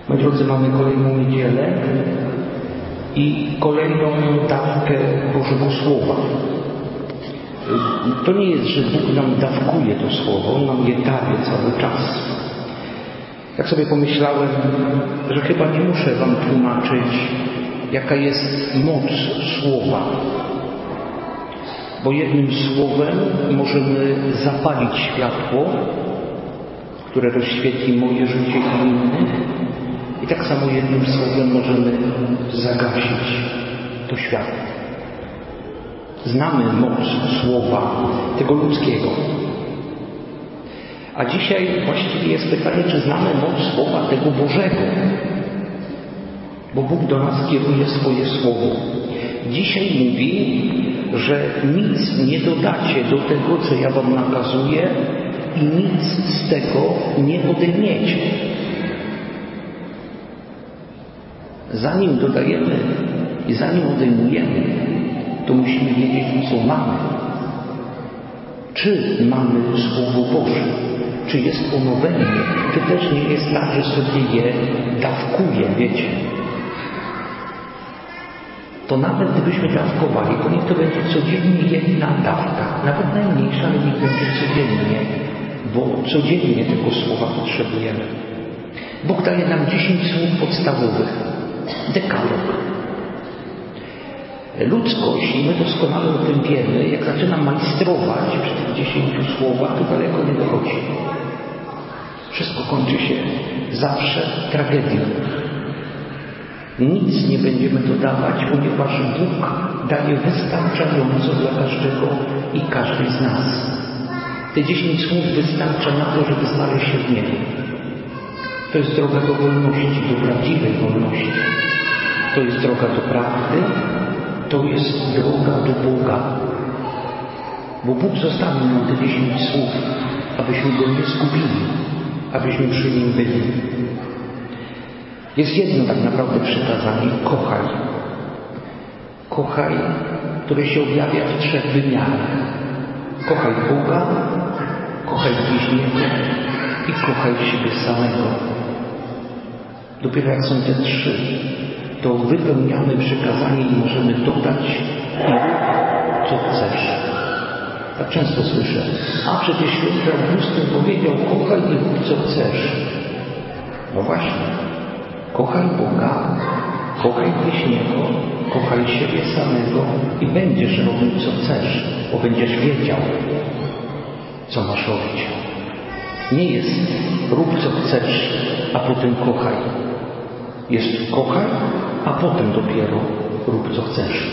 Moi drodzy, mamy kolejną niedzielę i kolejną dawkę Bożego Słowa. To nie jest, że Bóg nam dawkuje to Słowo, On nam je daje cały czas. Tak sobie pomyślałem, że chyba nie muszę Wam tłumaczyć, jaka jest moc Słowa. Bo jednym słowem możemy zapalić światło, które rozświetli moje życie i innych. I tak samo jednym słowem możemy zagasić to światło. Znamy moc słowa tego ludzkiego. A dzisiaj właściwie jest pytanie, czy znamy moc słowa tego Bożego. Bo Bóg do nas kieruje swoje słowo. Dzisiaj mówi, że nic nie dodacie do tego, co ja wam nakazuję i nic z tego nie odejmiecie. Zanim dodajemy i zanim odejmujemy, to musimy wiedzieć, co mamy. Czy mamy Słowo Boże? Czy jest ono we mnie? Czy też nie jest tak, że sobie je dawkuję, wiecie? To nawet gdybyśmy dawkowali, to niech to będzie codziennie jedna dawka. Nawet najmniejsza, ale niech będzie codziennie, bo codziennie tego słowa potrzebujemy. Bóg daje nam 10 słów podstawowych. Dekalog. Ludzkość, i my doskonale o tym wiemy, jak zaczyna majstrować przy tych 10 słowach, to daleko nie dochodzi. Wszystko kończy się zawsze tragedią. Nic nie będziemy dodawać, ponieważ Bóg daje wystarczająco dla każdego i każdej z nas. Te 10 słów wystarcza na to, żeby znaleźć się w niebie. To jest droga do wolności, do prawdziwej wolności. To jest droga do prawdy, to jest droga do Boga. Bo Bóg zostawił nam te 10 słów, abyśmy Go nie zgubili, abyśmy przy Nim byli. Jest jedno tak naprawdę przykazanie: kochaj. Kochaj, które się objawia w 3 wymiarach. Kochaj Boga, kochaj bliźniego i kochaj siebie samego. Dopiero jak są te 3, to wypełniamy przykazanie i możemy dodać i rób, co chcesz. Tak często słyszę: a przecież święty Augustyn powiedział: kochaj i rób, co chcesz. No właśnie. Kochaj Boga, kochaj bliźniego, kochaj siebie samego i będziesz robił, co chcesz, bo będziesz wiedział, co masz robić. Nie jest rób, co chcesz, a potem kochaj. Jest kochaj, a potem dopiero rób, co chcesz.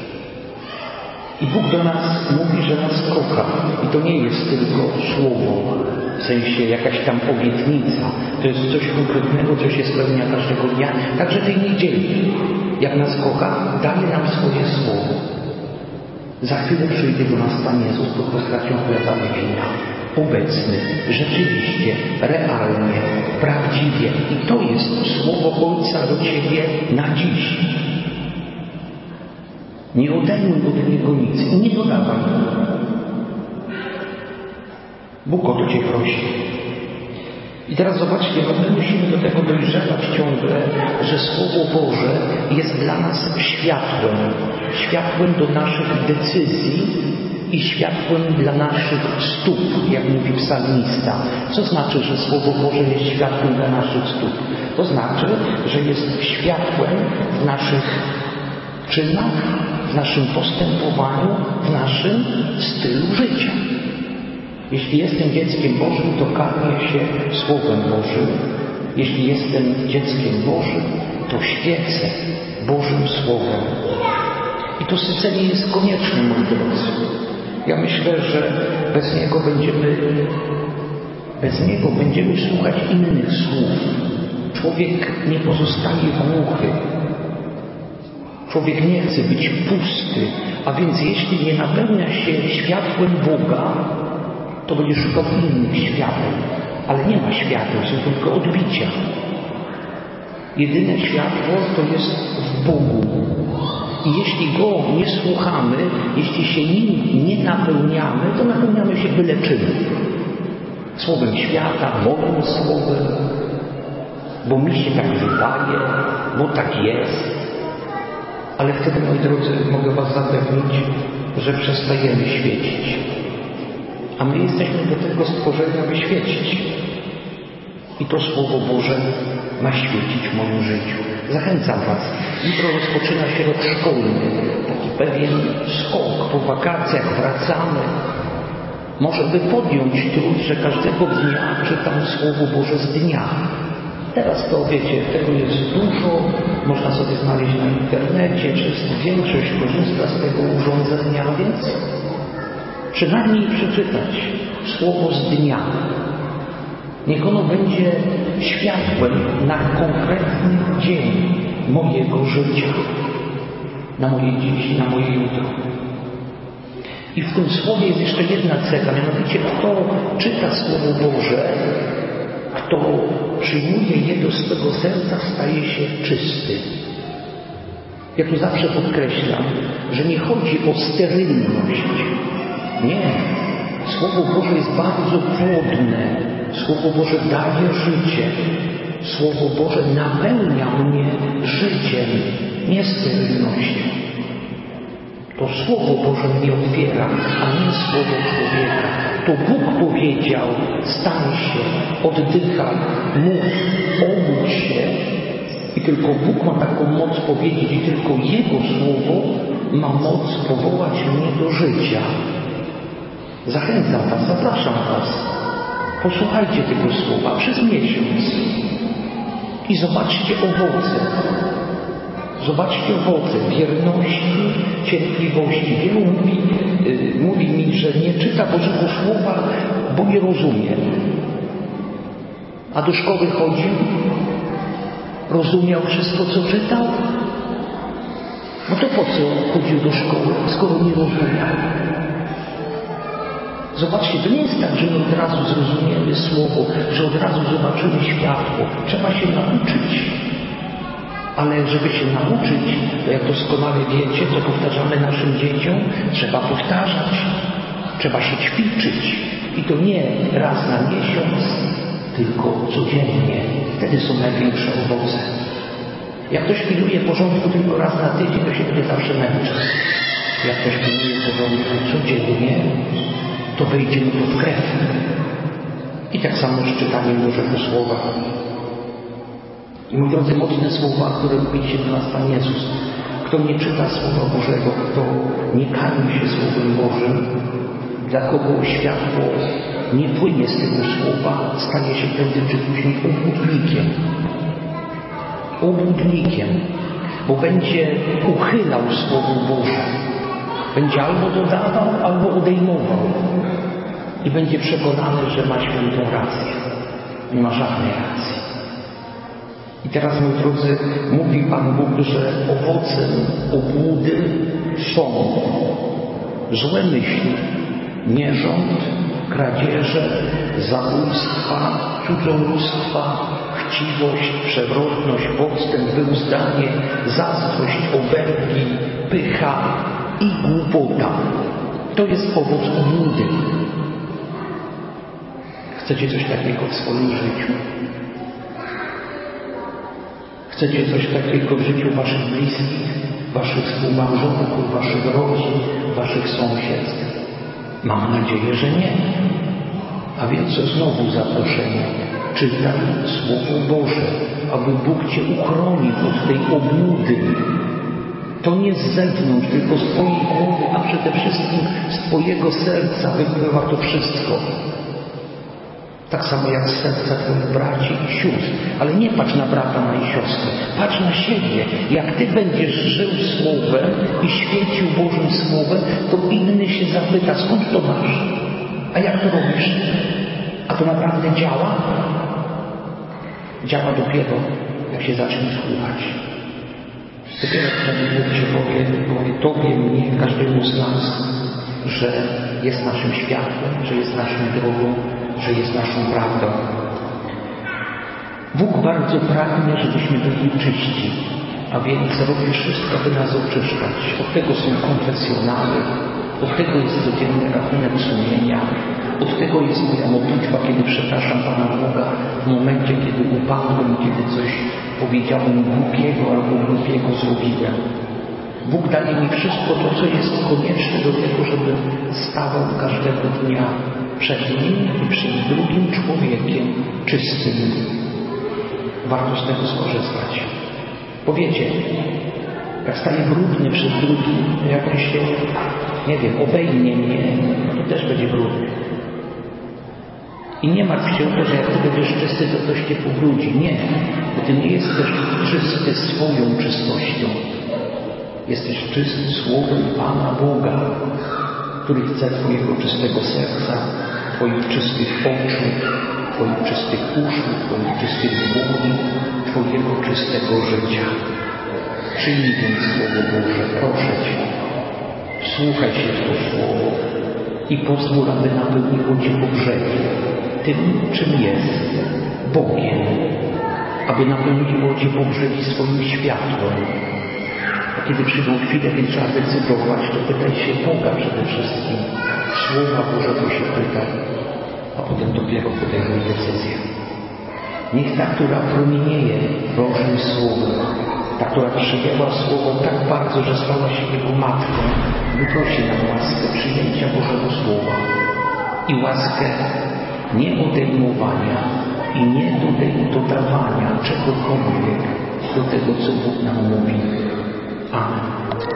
I Bóg do nas mówi, że nas kocha. I to nie jest tylko słowo, w sensie jakaś tam obietnica. To jest coś konkretnego, co się spełnia każdego dnia. Także tej niedzieli, jak nas kocha, daje nam swoje słowo. Za chwilę przyjdzie do nas Pan Jezus pod postacią chleba i wina. Obecny, rzeczywiście, realnie, prawdziwie. I to jest słowo Ojca do Ciebie na dziś. Nie odejmuj od Niego nic i nie dodawaj. Bóg o to Cię prosi. I teraz zobaczcie, my musimy do tego dojrzewać ciągle, że Słowo Boże jest dla nas światłem. Światłem do naszych decyzji i światłem dla naszych stóp, jak mówi psalmista. Co znaczy, że Słowo Boże jest światłem dla naszych stóp? To znaczy, że jest światłem w naszych czynach, w naszym postępowaniu, w naszym stylu życia. Jeśli jestem dzieckiem Bożym, to karmię się Słowem Bożym. Jeśli jestem dzieckiem Bożym, to świecę Bożym Słowem. I to sycenie jest konieczne, moi drodzy. Ja myślę, że bez niego będziemy słuchać innych słów. Człowiek nie pozostaje głuchy. Człowiek nie chce być pusty, a więc jeśli nie napełnia się światłem Boga, to będzie szukał innych świateł. Ale nie ma świateł, są tylko odbicia. Jedyne światło to jest w Bogu. I jeśli Go nie słuchamy, jeśli się Nim nie napełniamy, to napełniamy się byle czym. Słowem świata, moim słowem. bo mi się tak wydaje, bo tak jest. Ale wtedy, moi drodzy, mogę was zapewnić, że przestajemy świecić. A my jesteśmy do tego stworzeni, aby świecić. I to Słowo Boże ma świecić w moim życiu. Zachęcam was. Jutro rozpoczyna się rok szkolny. Taki pewien skok. Po wakacjach wracamy. Może by podjąć trud, że każdego dnia czytam Słowo Boże z dnia. Teraz to wiecie, tego jest dużo, można sobie znaleźć na internecie, większość korzysta z tego urządzenia, więc przynajmniej przeczytać Słowo z dnia. Niech ono będzie światłem na konkretny dzień mojego życia, na moje dziś, na moje jutro. I w tym Słowie jest jeszcze jedna cecha, mianowicie kto czyta Słowo Boże, kto przyjmuje je do swego serca, staje się czysty. Ja tu zawsze podkreślam, że nie chodzi o sterylność. Nie. Słowo Boże jest bardzo płodne. Słowo Boże daje życie. Słowo Boże napełnia mnie życiem, nie sterylnością. To Słowo Boże mnie otwiera, a nie Słowo człowieka. To Bóg powiedział, stań się, oddychaj, mów, obudź się. I tylko Bóg ma taką moc powiedzieć i tylko Jego Słowo ma moc powołać mnie do życia. Zachęcam was, zapraszam was. Posłuchajcie tego Słowa przez miesiąc i zobaczcie owoce. Zobaczcie owoce wierności, cierpliwości. Wielu mówi mi, że nie czyta Bożego Słowa, bo nie rozumie. A do szkoły chodził, rozumiał wszystko, co czytał. No to po co chodził do szkoły, skoro nie rozumiał? Zobaczcie, to nie jest tak, że my od razu zrozumiemy Słowo, że od razu zobaczymy światło. Trzeba się nauczyć. Ale żeby się nauczyć, to jak doskonale wiecie, co powtarzamy naszym dzieciom, trzeba powtarzać, trzeba się ćwiczyć. I to nie raz na miesiąc, tylko codziennie. Wtedy są największe owoce. Jak ktoś pilnuje porządku tylko raz na tydzień, to się wtedy zawsze męczy. Jak ktoś pilnuje porządku codziennie, to wejdzie mu to w krew. I tak samo z czytaniem Bożego Słowa. I moi drodzy, mocne słowa, które mówi się do nas Pan Jezus. Kto nie czyta Słowa Bożego, kto nie karmi się Słowem Bożym, dla kogo światło nie płynie z tego Słowa, stanie się prędzej czy później obłudnikiem. Obłudnikiem, bo będzie uchylał Słowo Boże. Będzie albo dodawał, albo odejmował. I będzie przekonany, że ma świętą rację. Nie ma żadnej racji. I teraz, moi drodzy, mówi Pan Bóg, że owocem obłudy są złe myśli, nierząd, kradzieże, zabójstwa, cudzołóstwa, chciwość, przewrotność, podstęp, wyuzdanie, zazdrość, obergi, pycha i głupota. To jest owoc obłudy. Chcecie coś takiego w swoim życiu? Chcecie coś takiego w życiu waszych bliskich, waszych współmałżonków, waszych rodzin, waszych sąsiedztw? Mam nadzieję, że nie. A więc znowu zaproszenie. Czytaj Słowo Boże, aby Bóg cię uchronił od tej obłudy. To nie z zewnątrz, tylko z twojej głowy, a przede wszystkim z twojego serca wypływa to wszystko. Tak samo jak z serca twoich braci i sióstr. Ale nie patrz na brata, na siostrę. Patrz na siebie. Jak ty będziesz żył Słowem i świecił Bożym Słowem, to inny się zapyta, skąd to masz? A jak to robisz? A to naprawdę działa? Działa dopiero, jak się zacznie słuchać. Dopiero wtedy Bóg się powie tobie, mnie, każdemu z nas, że jest naszym światłem, że jest naszą drogą, że jest naszą prawdą. Bóg bardzo pragnie, żebyśmy byli czyści, a więc robi wszystko, by nas oczyszczać. Od tego są konfesjonały, od tego jest codzienny rachunek sumienia, Od tego jest moja modlitwa, kiedy przepraszam Pana Boga w momencie, kiedy upadłem, kiedy coś powiedziałem głupiego albo głupiego zrobiłem. Bóg daje mi wszystko to, co jest konieczne do tego, żebym stawał każdego dnia przed Nim i przed drugim człowiekiem czystym. Warto z tego skorzystać. Bo wiecie, jak staję brudny przed drugim, jak on się, nie wiem, obejmie mnie, no to też będzie brudny. I nie martw się o to, że jak ty będziesz czysty, to ktoś cię pobrudzi. Nie, bo ty nie jesteś czysty swoją czystością. Jesteś czysty słowem Pana Boga, który chce twojego czystego serca, twoich czystych oczu, twoich czystych uszu, twoich czystych dłoni, twojego czystego życia. Przyjmij więc Słowo Boże, proszę Cię. Słuchaj się w to Słowo i pozwól, aby napełniło Cię po brzegi tym, czym jest, Bogiem, aby napełniło Cię po brzegi swoim światłem. A kiedy przyjdą chwile, kiedy trzeba decydować, to pytaj się Boga przede wszystkim. Słowa Bożego się pytaj, a potem dopiero podejmuj decyzję. Niech ta, która promienieje Bożym Słowem, ta, która przyjęła Słowo tak bardzo, że stała się Jego matką, wyprosi nam łaskę przyjęcia Bożego Słowa i łaskę nie odejmowania i nie dodawania czegokolwiek do tego, co Bóg nam mówi. Amen.